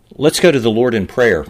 Let's go to the Lord in prayer.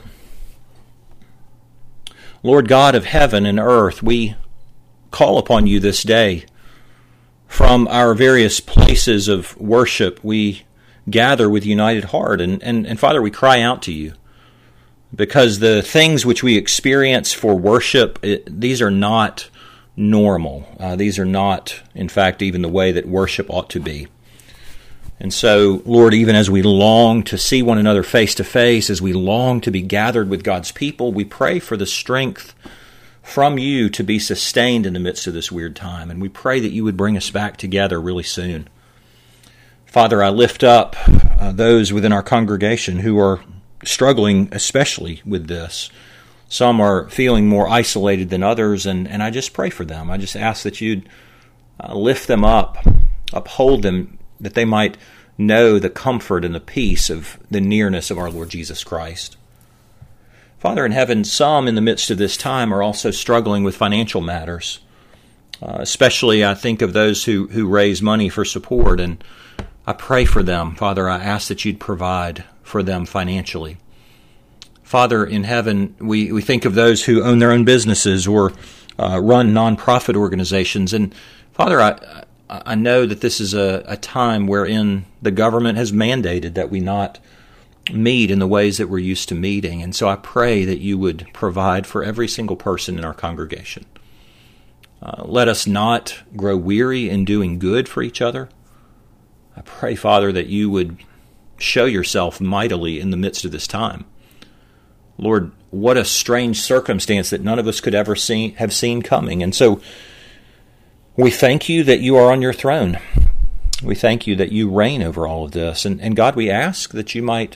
Lord God of heaven and earth, we call upon you this day. From our various places of worship, we gather with united heart. And Father, we cry out to you. Because the things which we experience for worship, these are not normal. These are not, in fact, even the way that worship ought to be. And so, Lord, even as we long to see one another face to face, as we long to be gathered with God's people, we pray for the strength from you to be sustained in the midst of this weird time. And we pray that you would bring us back together really soon. Father, I lift up those within our congregation who are struggling especially with this. Some are feeling more isolated than others, and I just pray for them. I just ask that you'd lift them up, uphold them, that they might know the comfort and the peace of the nearness of our Lord Jesus Christ. Father in heaven, some in the midst of this time are also struggling with financial matters. Especially I think of those who raise money for support, and I pray for them. Father, I ask that you'd provide for them financially. Father in heaven, we think of those who own their own businesses or run nonprofit organizations. And Father, I know that this is a time wherein the government has mandated that we not meet in the ways that we're used to meeting. And so I pray that you would provide for every single person in our congregation. Let us not grow weary in doing good for each other. I pray, Father, that you would show yourself mightily in the midst of this time. Lord, what a strange circumstance that none of us could ever have seen coming. And so we thank you that you are on your throne. We thank you that you reign over all of this. And God, we ask that you might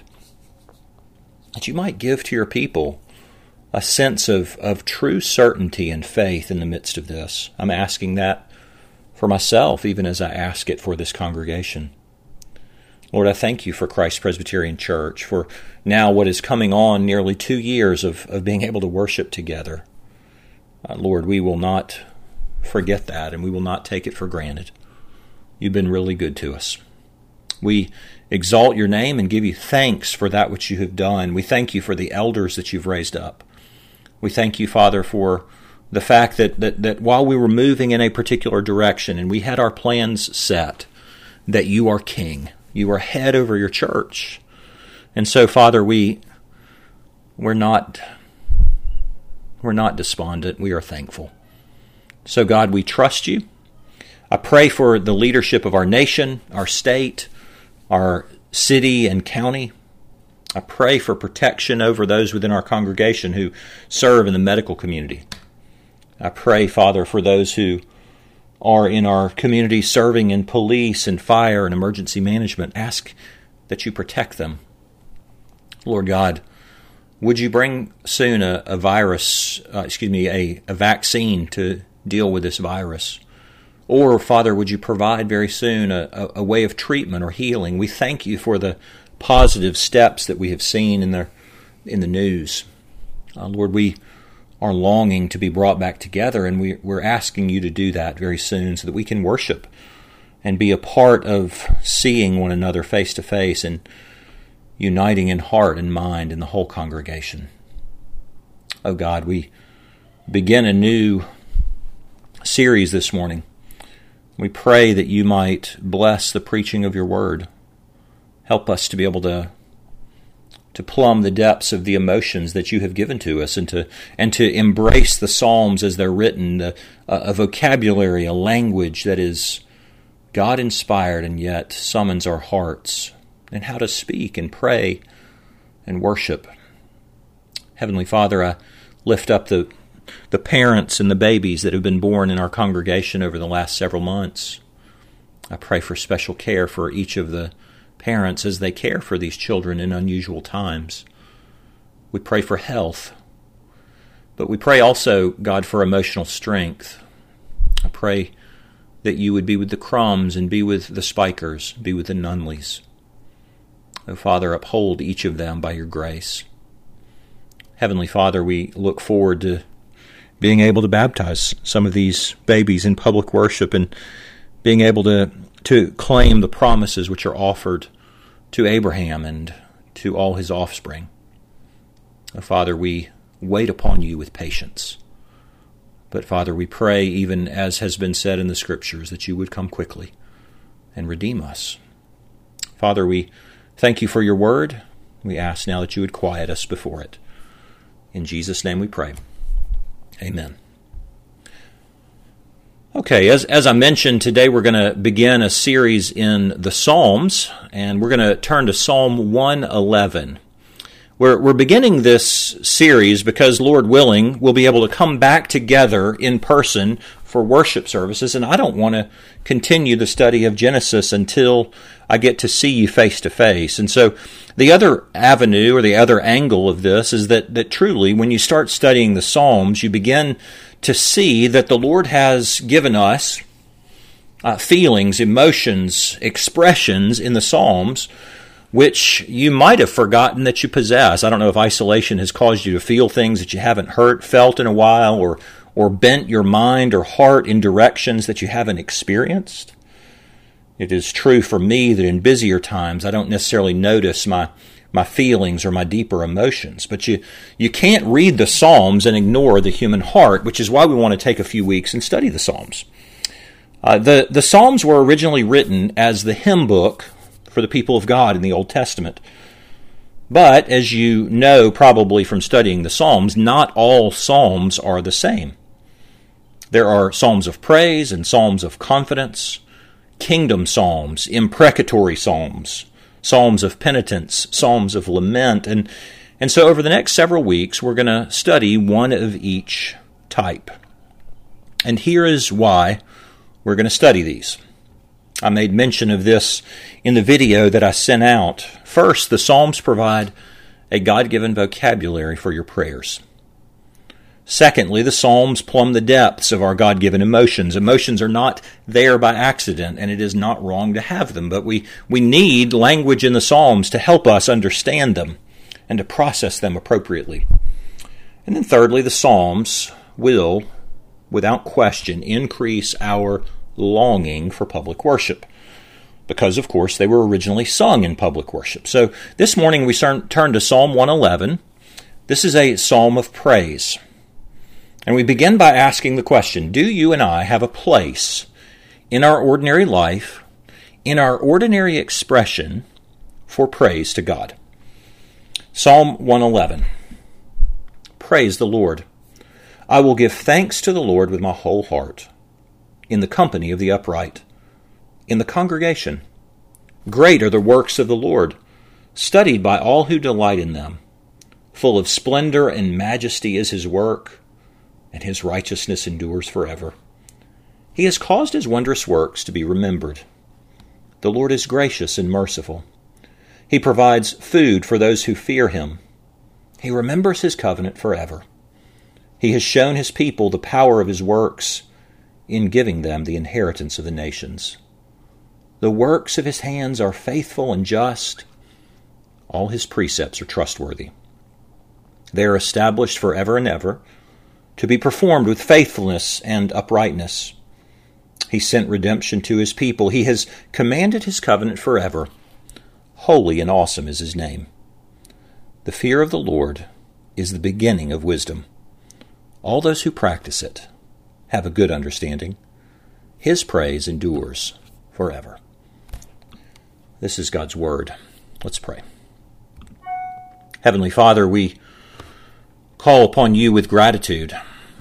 give to your people a sense of true certainty and faith in the midst of this. I'm asking that for myself, even as I ask it for this congregation. Lord, I thank you for Christ Presbyterian Church, for now what is coming on nearly 2 years of being able to worship together. Lord, we will not forget that, and we will not take it for granted. You've been really good to us. We exalt your name and give you thanks for that which you have done. We thank you for the elders that you've raised up. We thank you, Father, for the fact that while we were moving in a particular direction and we had our plans set, that you are king. You are head over your church. And so, Father, we're not despondent. We are thankful. So, God, we trust you. I pray for the leadership of our nation, our state, our city and county. I pray for protection over those within our congregation who serve in the medical community. I pray, Father, for those who are in our community serving in police and fire and emergency management. Ask that you protect them. Lord God, would you bring soon a vaccine to deal with this virus? Or, Father, would you provide very soon a way of treatment or healing? We thank you for the positive steps that we have seen in the news. Lord, we are longing to be brought back together, and we're asking you to do that very soon so that we can worship and be a part of seeing one another face to face and uniting in heart and mind in the whole congregation. Oh God, we begin a new series this morning. We pray that you might bless the preaching of your word. Help us to be able to plumb the depths of the emotions that you have given to us, and to embrace the Psalms as they're written, a vocabulary, a language that is God-inspired and yet summons our hearts, and how to speak and pray and worship. Heavenly Father, I lift up the parents and the babies that have been born in our congregation over the last several months. I pray for special care for each of the parents as they care for these children in unusual times. We pray for health, but we pray also, God, for emotional strength. I pray that you would be with the Crumbs and be with the Spikers, be with the Nunleys. Oh, Father, uphold each of them by your grace. Heavenly Father, we look forward to being able to baptize some of these babies in public worship and being able to claim the promises which are offered to Abraham and to all his offspring. Father, we wait upon you with patience. But Father, we pray, even as has been said in the Scriptures, that you would come quickly and redeem us. Father, we thank you for your word. We ask now that you would quiet us before it. In Jesus' name we pray. Amen. Okay, as I mentioned, today we're going to begin a series in the Psalms, and we're going to turn to Psalm 111. We're beginning this series because, Lord willing, we'll be able to come back together in person for worship services, and I don't want to continue the study of Genesis until I get to see you face to face. And so the other avenue or the other angle of this is that truly when you start studying the Psalms, you begin to see that the Lord has given us feelings, emotions, expressions in the Psalms which you might have forgotten that you possess. I don't know if isolation has caused you to feel things that you haven't felt in a while, or bent your mind or heart in directions that you haven't experienced. It is true for me that in busier times I don't necessarily notice my feelings or my deeper emotions. But you can't read the Psalms and ignore the human heart, which is why we want to take a few weeks and study the Psalms. The Psalms were originally written as the hymn book for the people of God in the Old Testament. But, as you know probably from studying the Psalms, not all Psalms are the same. There are Psalms of praise and Psalms of confidence, kingdom Psalms, imprecatory Psalms, Psalms of penitence, Psalms of lament, and so over the next several weeks we're going to study one of each type. And here is why we're going to study these. I made mention of this in the video that I sent out. First, the Psalms provide a God-given vocabulary for your prayers. Secondly, the Psalms plumb the depths of our God-given emotions. Emotions are not there by accident, and it is not wrong to have them, but we need language in the Psalms to help us understand them and to process them appropriately. And then thirdly, the Psalms will, without question, increase our longing for public worship, because, of course, they were originally sung in public worship. So this morning we turn to Psalm 111. This is a psalm of praise. And we begin by asking the question, do you and I have a place in our ordinary life, in our ordinary expression for praise to God? Psalm 111. Praise the Lord. I will give thanks to the Lord with my whole heart, in the company of the upright, in the congregation. Great are the works of the Lord, studied by all who delight in them. Full of splendor and majesty is his work, and his righteousness endures forever. He has caused his wondrous works to be remembered. The Lord is gracious and merciful. He provides food for those who fear him. He remembers his covenant forever. He has shown his people the power of his works, in giving them the inheritance of the nations. The works of his hands are faithful and just. All his precepts are trustworthy. They are established forever and ever, to be performed with faithfulness and uprightness. He sent redemption to his people. He has commanded his covenant forever. Holy and awesome is his name. The fear of the Lord is the beginning of wisdom. All those who practice it have a good understanding. His praise endures forever. This is God's word. Let's pray. Heavenly Father, we call upon you with gratitude,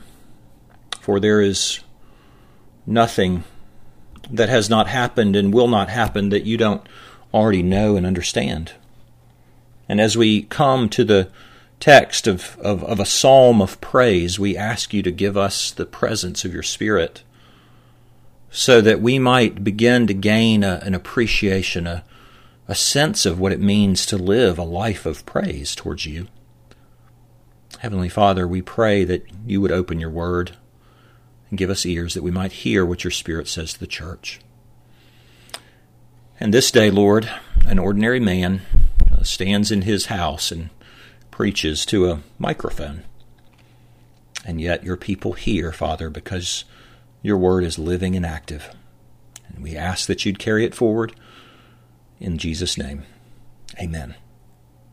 for there is nothing that has not happened and will not happen that you don't already know and understand. And as we come to the text of a psalm of praise, we ask you to give us the presence of your Spirit so that we might begin to gain an appreciation, a sense of what it means to live a life of praise towards you. Heavenly Father, we pray that you would open your word and give us ears that we might hear what your Spirit says to the church. And this day, Lord, an ordinary man stands in his house and preaches to a microphone. And yet your people hear, Father, because your word is living and active. And we ask that you'd carry it forward in Jesus' name. Amen.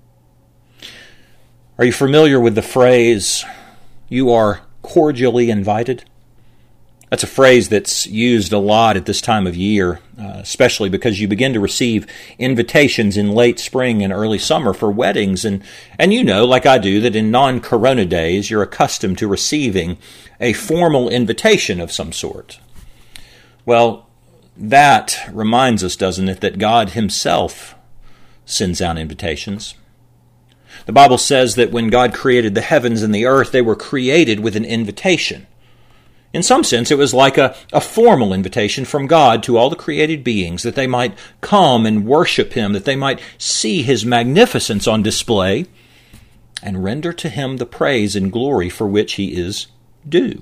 Are you familiar with the phrase, "You are cordially invited"? That's a phrase that's used a lot at this time of year, especially because you begin to receive invitations in late spring and early summer for weddings. And you know, like I do, that in non-corona days, you're accustomed to receiving a formal invitation of some sort. Well, that reminds us, doesn't it, that God himself sends out invitations. The Bible says that when God created the heavens and the earth, they were created with an invitation. In some sense, it was like a formal invitation from God to all the created beings that they might come and worship him, that they might see his magnificence on display and render to him the praise and glory for which he is due.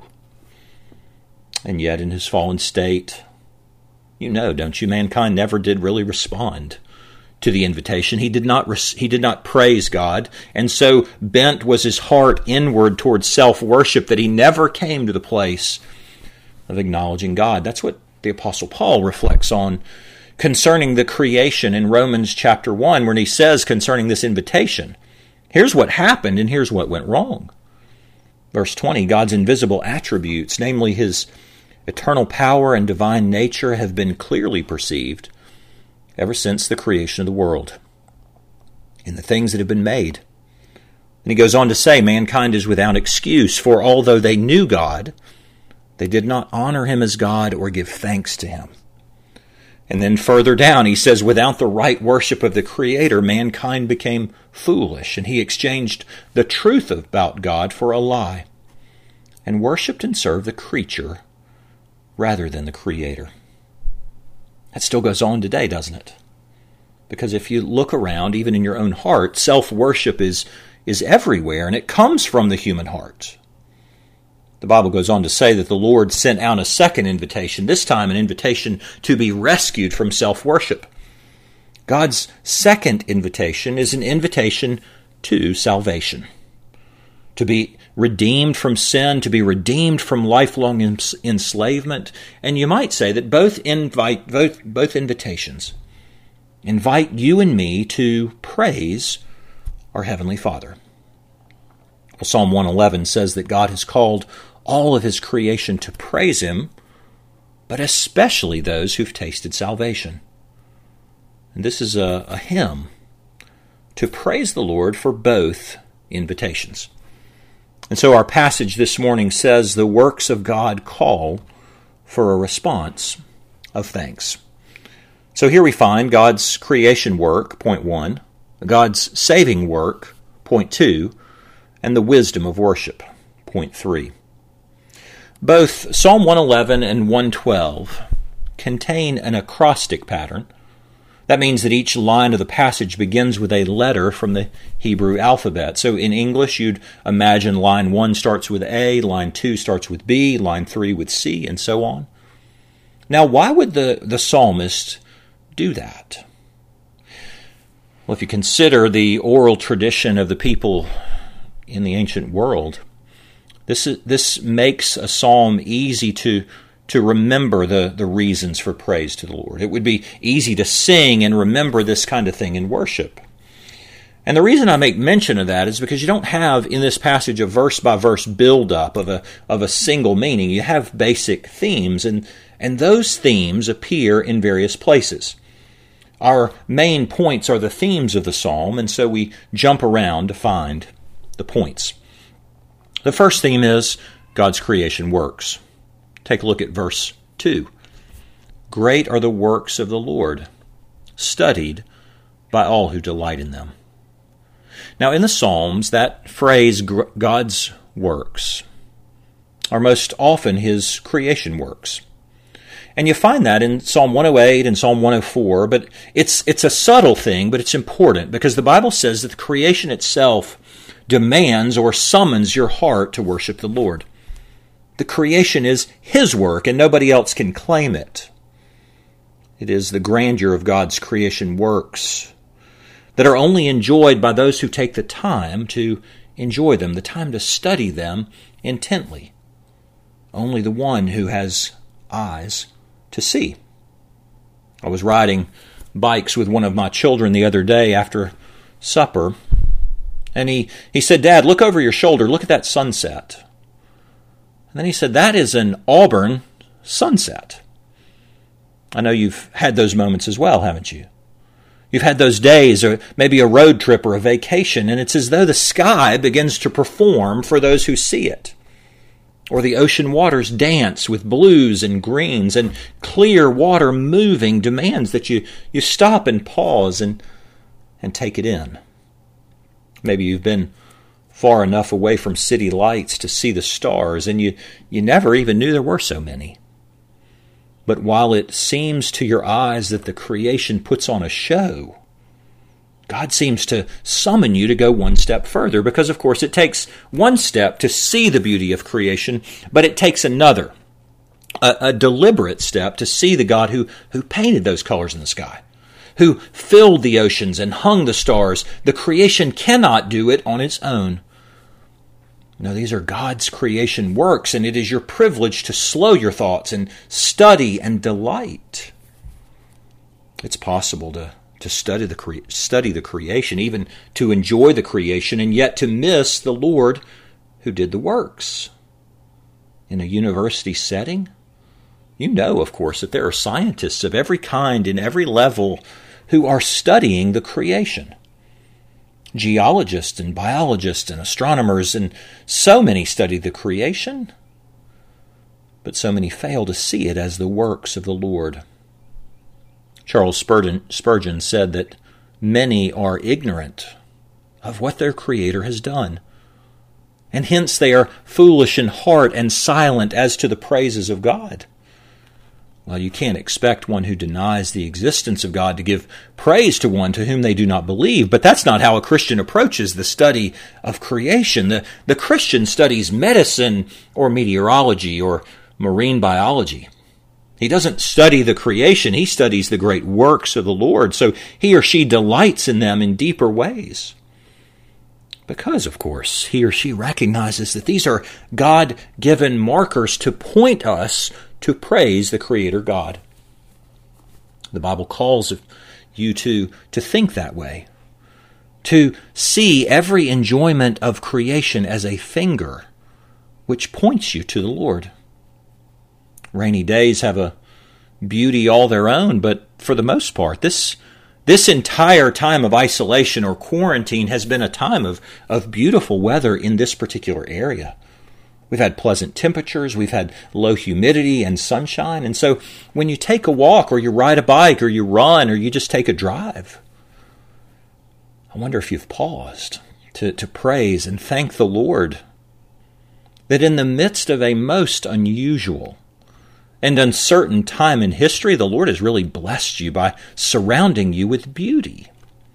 And yet in his fallen state, you know, don't you, mankind never did really respond to the invitation. He did not praise God, and so bent was his heart inward towards self-worship that he never came to the place of acknowledging God. That's what the Apostle Paul reflects on concerning the creation in Romans chapter 1, when he says concerning this invitation, here's what happened and here's what went wrong. Verse 20, God's invisible attributes, namely his eternal power and divine nature, have been clearly perceived ever since the creation of the world, in the things that have been made. And he goes on to say, mankind is without excuse, for although they knew God, they did not honor him as God or give thanks to him. And then further down, he says, without the right worship of the Creator, mankind became foolish, and he exchanged the truth about God for a lie, and worshipped and served the creature rather than the Creator. That still goes on today, doesn't it? Because if you look around, even in your own heart, self-worship is everywhere, and it comes from the human heart. The Bible goes on to say that the Lord sent out a second invitation, this time an invitation to be rescued from self-worship. God's second invitation is an invitation to salvation, to be redeemed from sin, to be redeemed from lifelong enslavement. And you might say that both invitations invite you and me to praise our Heavenly Father. Well, Psalm 111 says that God has called all of his creation to praise him, but especially those who've tasted salvation. And this is a hymn to praise the Lord for both invitations. And so our passage this morning says the works of God call for a response of thanks. So here we find God's creation work, point 1, God's saving work, point 2, and the wisdom of worship, point 3. Both Psalm 111 and 112 contain an acrostic pattern. That means that each line of the passage begins with a letter from the Hebrew alphabet. So in English, you'd imagine line 1 starts with A, line 2 starts with B, line 3 with C, and so on. Now, why would the psalmist do that? Well, if you consider the oral tradition of the people in the ancient world, this makes a psalm easy to remember the reasons for praise to the Lord. It would be easy to sing and remember this kind of thing in worship. And the reason I make mention of that is because you don't have in this passage a verse-by-verse build-up of a single meaning. You have basic themes, and those themes appear in various places. Our main points are the themes of the psalm, and so we jump around to find the points. The first theme is God's creation works. Take a look at verse 2. Great are the works of the Lord, studied by all who delight in them. Now in the Psalms, that phrase, God's works, are most often his creation works. And you find that in Psalm 108 and Psalm 104, but it's a subtle thing, but it's important because the Bible says that the creation itself demands or summons your heart to worship the Lord. The creation is his work, and nobody else can claim it. It is the grandeur of God's creation works that are only enjoyed by those who take the time to enjoy them, the time to study them intently. Only the one who has eyes to see. I was riding bikes with one of my children the other day after supper, And he said, Dad, look over your shoulder. Look at that sunset. And then he said, that is an auburn sunset. I know you've had those moments as well, haven't you? You've had those days, or maybe a road trip or a vacation, and it's as though the sky begins to perform for those who see it. Or the ocean waters dance with blues and greens, and clear water moving demands that you stop and pause and take it in. Maybe you've been far enough away from city lights to see the stars, and you never even knew there were so many. But while it seems to your eyes that the creation puts on a show, God seems to summon you to go one step further, because, of course, it takes one step to see the beauty of creation, but it takes another, a deliberate step to see the God who painted those colors in the sky, who filled the oceans and hung the stars. The creation cannot do it on its own. No, these are God's creation works, and it is your privilege to slow your thoughts and study and delight. It's possible to study the creation, even to enjoy the creation, and yet to miss the Lord who did the works. In a university setting, you know, of course, that there are scientists of every kind in every level who are studying the creation. Geologists and biologists and astronomers, and so many study the creation, but so many fail to see it as the works of the Lord. Charles Spurgeon said that many are ignorant of what their Creator has done, and hence they are foolish in heart and silent as to the praises of God. Well, you can't expect one who denies the existence of God to give praise to one to whom they do not believe, but that's not how a Christian approaches the study of creation. The Christian studies medicine or meteorology or marine biology. He doesn't study the creation, he studies the great works of the Lord, so he or she delights in them in deeper ways. Because, of course, he or she recognizes that these are God-given markers to point us to praise the Creator God. The Bible calls you to think that way, to see every enjoyment of creation as a finger which points you to the Lord. Rainy days have a beauty all their own, but for the most part, this entire time of isolation or quarantine has been a time of beautiful weather in this particular area. We've had pleasant temperatures, we've had low humidity and sunshine, and so when you take a walk or you ride a bike or you run or you just take a drive, I wonder if you've paused to praise and thank the Lord that in the midst of a most unusual and uncertain time in history, the Lord has really blessed you by surrounding you with beauty.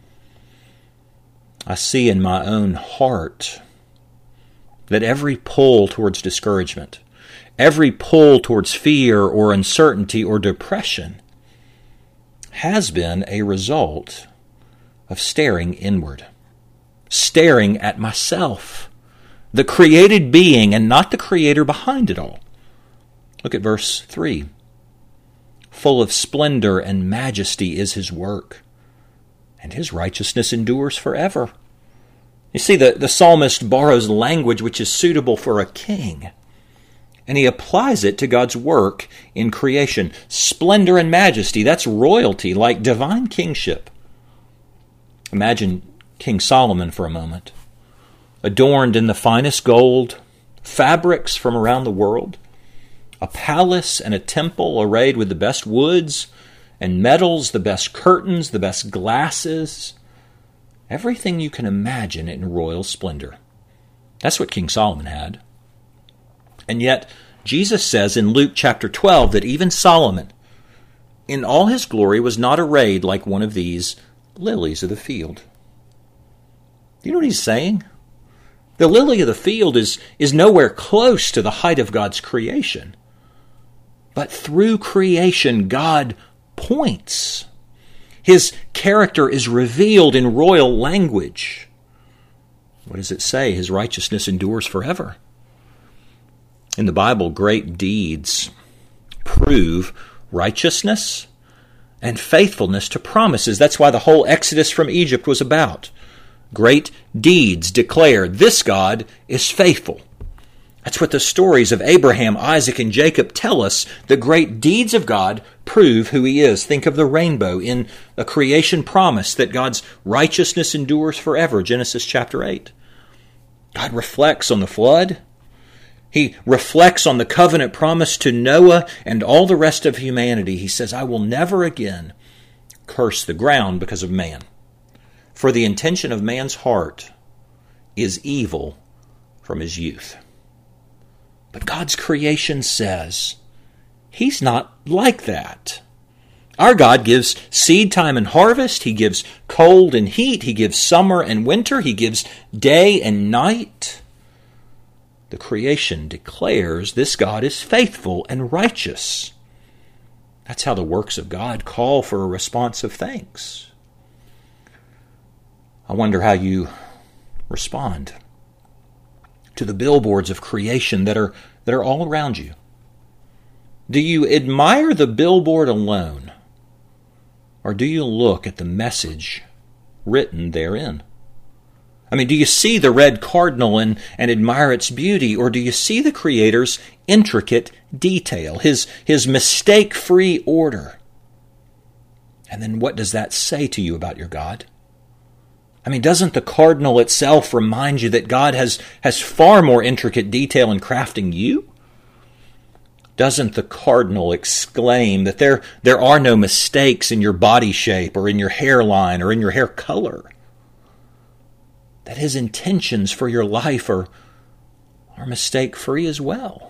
I see in my own heart that every pull towards discouragement, every pull towards fear or uncertainty or depression has been a result of staring inward, staring at myself, the created being and not the Creator behind it all. Look at verse 3. Full of splendor and majesty is His work, and His righteousness endures forever. You see, the psalmist borrows language which is suitable for a king, and he applies it to God's work in creation. Splendor and majesty, that's royalty, like divine kingship. Imagine King Solomon for a moment, adorned in the finest gold, fabrics from around the world, a palace and a temple arrayed with the best woods and metals, the best curtains, the best glasses, everything you can imagine in royal splendor. That's what King Solomon had. And yet, Jesus says in Luke chapter 12 that even Solomon, in all his glory, was not arrayed like one of these lilies of the field. Do you know what he's saying? The lily of the field is nowhere close to the height of God's creation. But through creation, God points. His character is revealed in royal language. What does it say? His righteousness endures forever. In the Bible, great deeds prove righteousness and faithfulness to promises. That's why the whole Exodus from Egypt was about great deeds declare this God is faithful. That's what the stories of Abraham, Isaac, and Jacob tell us. The great deeds of God prove who he is. Think of the rainbow in a creation promise that God's righteousness endures forever, Genesis chapter 8. God reflects on the flood. He reflects on the covenant promise to Noah and all the rest of humanity. He says, I will never again curse the ground because of man. For the intention of man's heart is evil from his youth. But God's creation says he's not like that. Our God gives seed time and harvest. He gives cold and heat. He gives summer and winter. He gives day and night. The creation declares this God is faithful and righteous. That's how the works of God call for a response of thanks. I wonder how you respond to the billboards of creation that are all around you. Do you admire the billboard alone, or do you look at the message written therein? I mean, do you see the red cardinal and admire its beauty, or do you see the Creator's intricate detail, his mistake-free order? And then what does that say to you about your God? I mean, doesn't the cardinal itself remind you that God has far more intricate detail in crafting you? Doesn't the cardinal exclaim that there are no mistakes in your body shape or in your hairline or in your hair color? That his intentions for your life are mistake-free as well.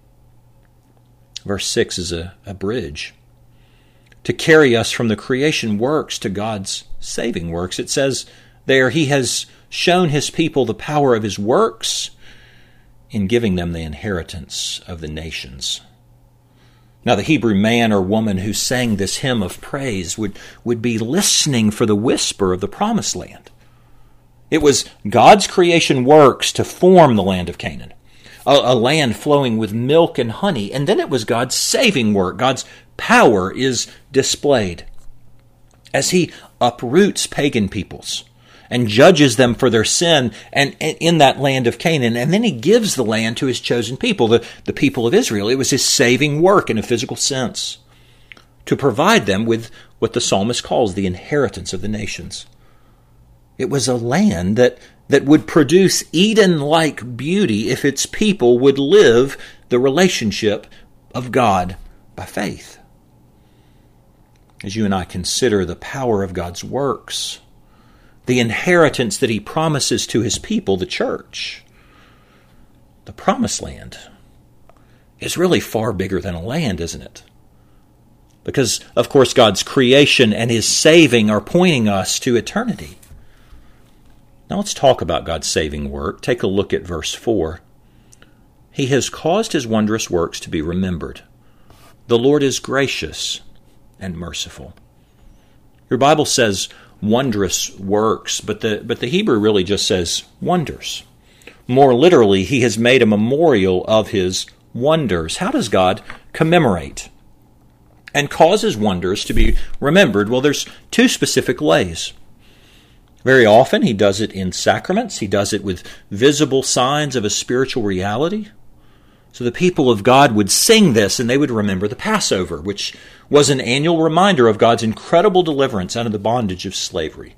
Verse 6 is a bridge to carry us from the creation works to God's saving works. It says there, he has shown his people the power of his works in giving them the inheritance of the nations. Now, the Hebrew man or woman who sang this hymn of praise would be listening for the whisper of the promised land. It was God's creation works to form the land of Canaan, a land flowing with milk and honey. And then it was God's saving work. God's power is displayed as he uproots pagan peoples and judges them for their sin and in that land of Canaan. And then he gives the land to his chosen people, the people of Israel. It was his saving work in a physical sense to provide them with what the psalmist calls the inheritance of the nations. It was a land that would produce Eden-like beauty if its people would live the relationship of God by faith. As you and I consider the power of God's works, the inheritance that he promises to his people, the church, the promised land, is really far bigger than a land, isn't it? Because, of course, God's creation and his saving are pointing us to eternity. Now let's talk about God's saving work. Take a look at verse 4. He has caused his wondrous works to be remembered. The Lord is gracious and merciful. Your Bible says wondrous works, but the Hebrew really just says wonders. More literally, he has made a memorial of his wonders. How does God commemorate and cause his wonders to be remembered? Well, there's two specific ways. Very often he does it in sacraments. He does it with visible signs of a spiritual reality. So the people of God would sing this and they would remember the Passover, which was an annual reminder of God's incredible deliverance out of the bondage of slavery.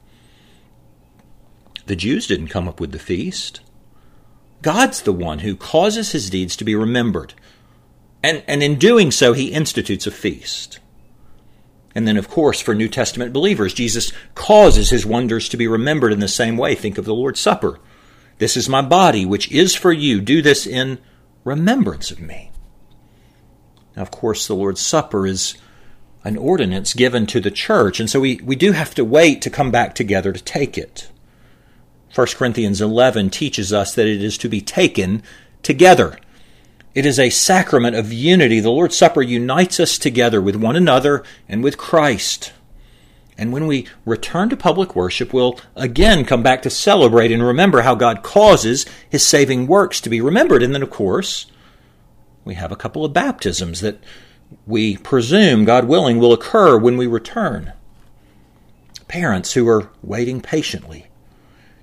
The Jews didn't come up with the feast. God's the one who causes his deeds to be remembered. And in doing so, he institutes a feast. And then, of course, for New Testament believers, Jesus causes his wonders to be remembered in the same way. Think of the Lord's Supper. This is my body, which is for you. Do this in remembrance of me. Now, of course, the Lord's Supper is an ordinance given to the church, and so we do have to wait to come back together to take it. 1 Corinthians 11 teaches us that it is to be taken together. It is a sacrament of unity. The Lord's Supper unites us together with one another and with Christ. And when we return to public worship, we'll again come back to celebrate and remember how God causes his saving works to be remembered. And then, of course, we have a couple of baptisms that we presume, God willing, will occur when we return. Parents who are waiting patiently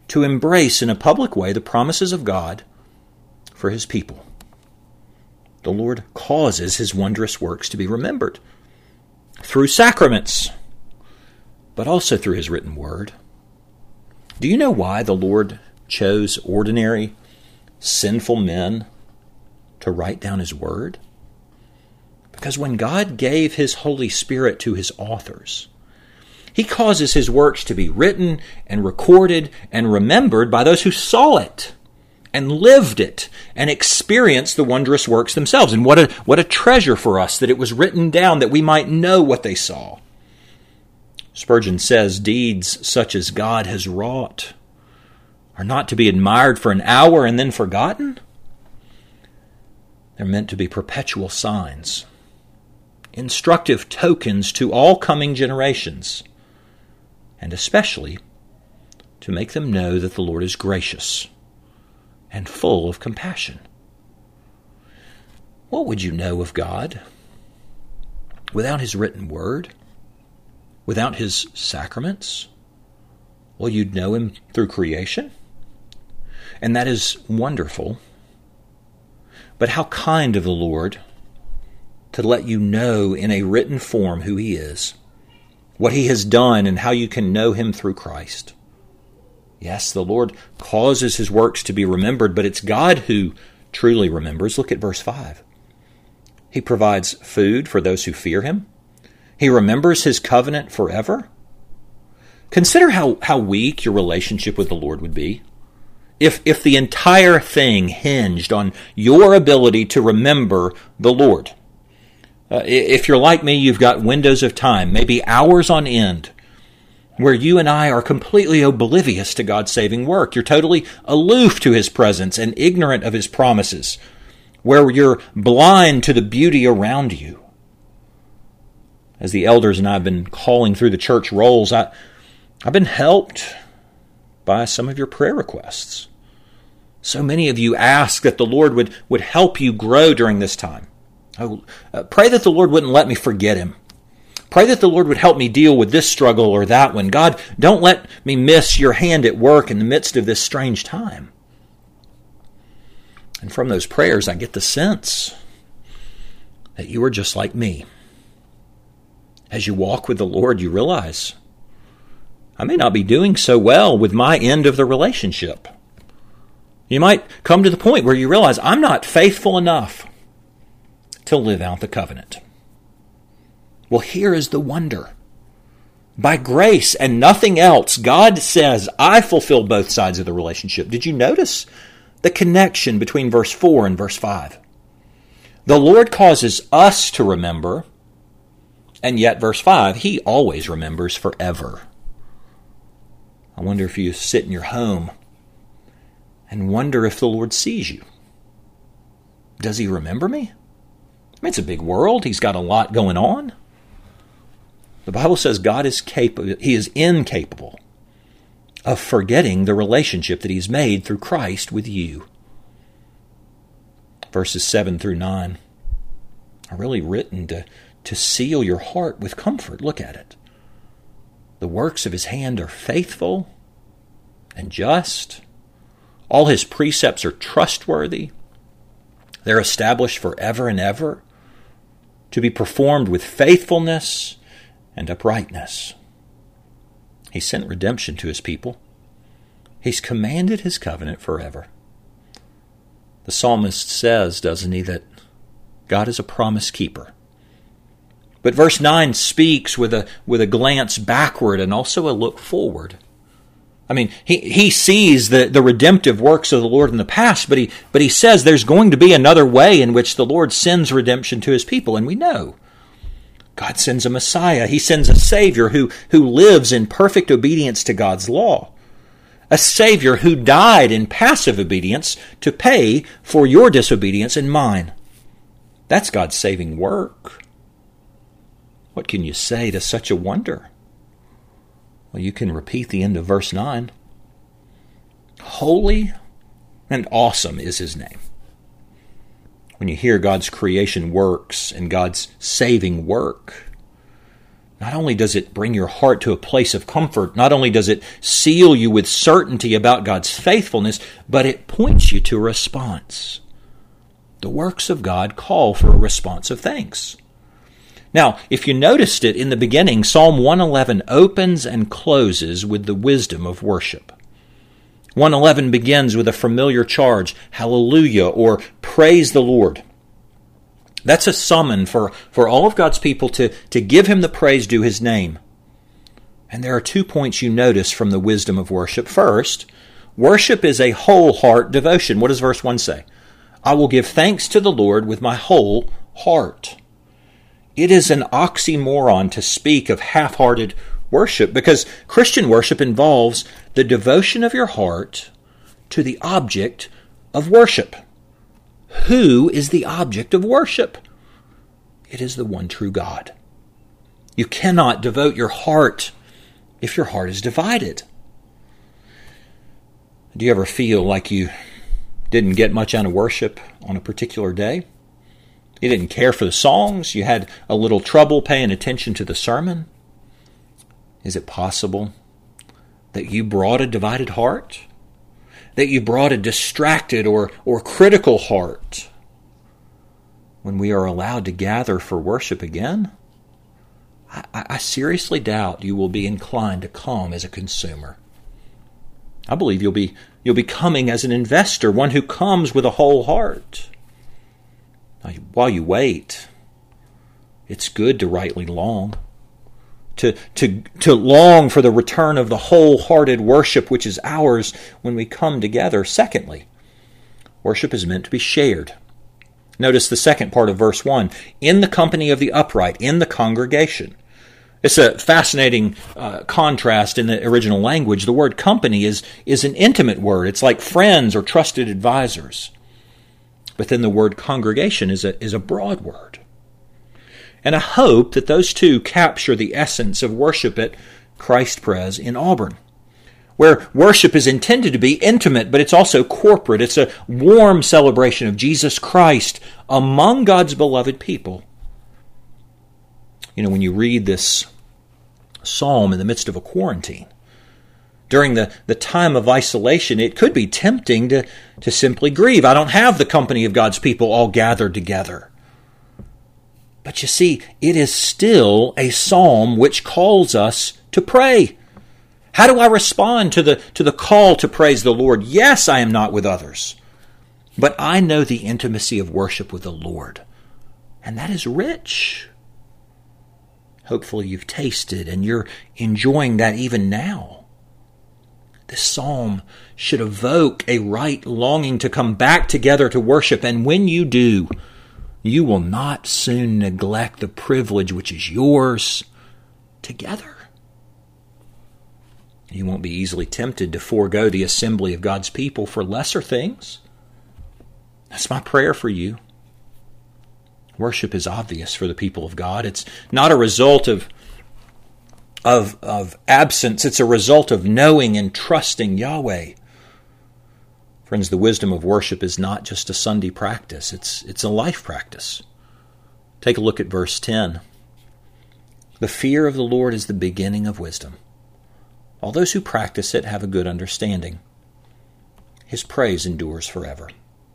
to embrace in a public way the promises of God for his people. The Lord causes his wondrous works to be remembered through sacraments, but also through his written word. Do you know why the Lord chose ordinary, sinful men to write down his word? Because when God gave his Holy Spirit to his authors, he causes his works to be written and recorded and remembered by those who saw it and lived it and experienced the wondrous works themselves. And what a treasure for us that it was written down that we might know what they saw. Spurgeon says, deeds such as God has wrought are not to be admired for an hour and then forgotten. They're meant to be perpetual signs, instructive tokens to all coming generations, and especially to make them know that the Lord is gracious and full of compassion. What would you know of God without his written word? Without his sacraments? Well, you'd know him through creation, and that is wonderful. But how kind of the Lord to let you know in a written form who he is, what he has done, and how you can know him through Christ. Yes, the Lord causes his works to be remembered, but it's God who truly remembers. Look at verse 5. He provides food for those who fear him. He remembers his covenant forever. Consider how weak your relationship with the Lord would be if the entire thing hinged on your ability to remember the Lord. If you're like me, you've got windows of time, maybe hours on end, where you and I are completely oblivious to God's saving work. You're totally aloof to his presence and ignorant of his promises, where you're blind to the beauty around you. As the elders and I have been calling through the church rolls, I've been helped by some of your prayer requests. So many of you ask that the Lord would help you grow during this time. Pray that the Lord wouldn't let me forget him. Pray that the Lord would help me deal with this struggle or that one. God, don't let me miss your hand at work in the midst of this strange time. And from those prayers, I get the sense that you are just like me. As you walk with the Lord, you realize, I may not be doing so well with my end of the relationship. You might come to the point where you realize, I'm not faithful enough to live out the covenant. Well, here is the wonder. By grace and nothing else, God says, I fulfill both sides of the relationship. Did you notice the connection between verse 4 and verse 5? The Lord causes us to remember, and yet, verse 5, he always remembers forever. I wonder if you sit in your home and wonder if the Lord sees you. Does he remember me? I mean, it's a big world. He's got a lot going on. The Bible says God is capable. He is incapable of forgetting the relationship that he's made through Christ with you. Verses 7 through 9 are really written to seal your heart with comfort. Look at it. The works of his hand are faithful and just. All his precepts are trustworthy. They're established forever and ever, to be performed with faithfulness and uprightness. He sent redemption to his people. He's commanded his covenant forever. The psalmist says, doesn't he, that God is a promise keeper. But verse 9 speaks with a glance backward and also a look forward. I mean, he sees the redemptive works of the Lord in the past, but he says there's going to be another way in which the Lord sends redemption to his people, and we know. God sends a Messiah. He sends a Savior who lives in perfect obedience to God's law. A Savior who died in passive obedience to pay for your disobedience and mine. That's God's saving work. What can you say to such a wonder? Well, you can repeat the end of verse 9. Holy and awesome is his name. When you hear God's creation works and God's saving work, Not only does it bring your heart to a place of comfort, not only does it seal you with certainty about God's faithfulness, but it points you to a response. The works of God call for a response of thanks. Now, if you noticed it in the beginning, Psalm 111 opens and closes with the wisdom of worship. 111 begins with a familiar charge, hallelujah, or praise the Lord. That's a summon for all of God's people to give Him the praise due His name. And there are 2 points you notice from the wisdom of worship. First, worship is a whole heart devotion. What does verse 1 say? I will give thanks to the Lord with my whole heart. It is an oxymoron to speak of half-hearted worship because Christian worship involves the devotion of your heart to the object of worship. Who is the object of worship? It is the one true God. You cannot devote your heart if your heart is divided. Do you ever feel like you didn't get much out of worship on a particular day? You didn't care for the songs? You had a little trouble paying attention to the sermon? Is it possible that you brought a divided heart? That you brought a distracted or critical heart when we are allowed to gather for worship again? I seriously doubt you will be inclined to come as a consumer. I believe you'll be coming as an investor, one who comes with a whole heart. Now, while you wait, it's good to rightly long. To long for the return of the wholehearted worship which is ours when we come together. Secondly, worship is meant to be shared. Notice the second part of verse 1, in the company of the upright, in the congregation. It's a fascinating contrast in the original language. The word company is an intimate word. It's like friends or trusted advisors. But then the word congregation is a broad word. And I hope that those two capture the essence of worship at Christ Pres in Auburn, where worship is intended to be intimate, but it's also corporate. It's a warm celebration of Jesus Christ among God's beloved people. You know, when you read this psalm in the midst of a quarantine, during the time of isolation, it could be tempting to simply grieve. I don't have the company of God's people all gathered together. But you see, it is still a psalm which calls us to pray. How do I respond to the call to praise the Lord? Yes, I am not with others, but I know the intimacy of worship with the Lord, and that is rich. Hopefully you've tasted and you're enjoying that even now. This psalm should evoke a right longing to come back together to worship, and when you do, you will not soon neglect the privilege which is yours together. You won't be easily tempted to forego the assembly of God's people for lesser things. That's my prayer for you. Worship is obvious for the people of God. It's not a result of absence. It's a result of knowing and trusting Yahweh. Friends, the wisdom of worship is not just a Sunday practice. It's a life practice. Take a look at verse 10. The fear of the Lord is the beginning of wisdom. All those who practice it have a good understanding. His praise endures forever.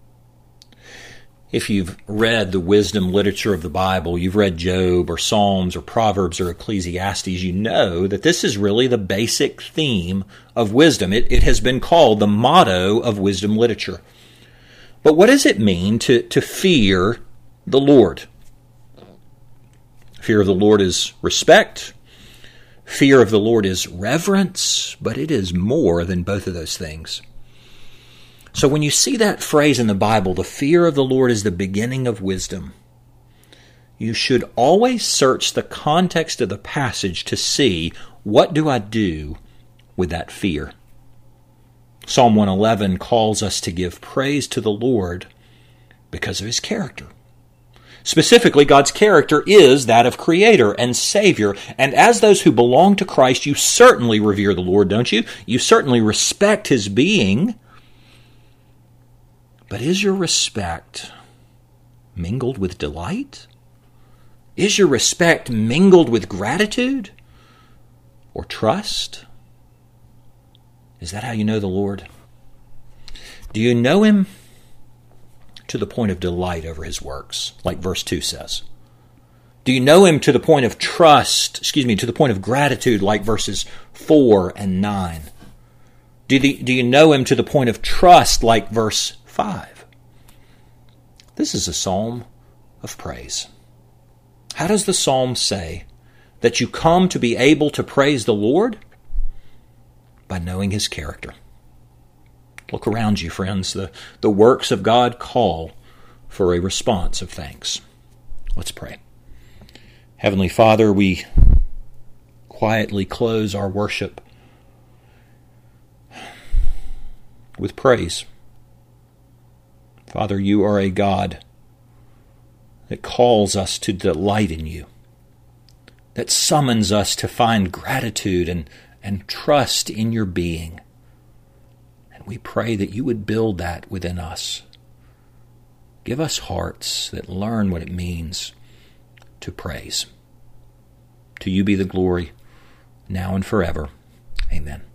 If you've read the wisdom literature of the Bible, you've read Job or Psalms or Proverbs or Ecclesiastes, you know that this is really the basic theme of wisdom. It has been called the motto of wisdom literature. But what does it mean to fear the Lord? Fear of the Lord is respect. Fear of the Lord is reverence, but it is more than both of those things. So when you see that phrase in the Bible, the fear of the Lord is the beginning of wisdom, you should always search the context of the passage to see, what do I do with that fear? Psalm 111 calls us to give praise to the Lord because of His character. Specifically, God's character is that of Creator and Savior, and as those who belong to Christ, you certainly revere the Lord, don't you? You certainly respect His being. But is your respect mingled with delight? Is your respect mingled with gratitude or trust? Is that how you know the Lord? Do you know him to the point of delight over his works, like verse 2 says? Do you know him to the point of to the point of gratitude, like verses 4 and 9? Do you know him to the point of trust, like verse 5? This is a psalm of praise. How does the psalm say that you come to be able to praise the Lord? By knowing his character. Look around you, friends. The works of God call for a response of thanks. Let's pray. Heavenly Father, we quietly close our worship with praise. Father, you are a God that calls us to delight in you, that summons us to find gratitude and trust in your being. And we pray that you would build that within us. Give us hearts that learn what it means to praise. To you be the glory, now and forever. Amen.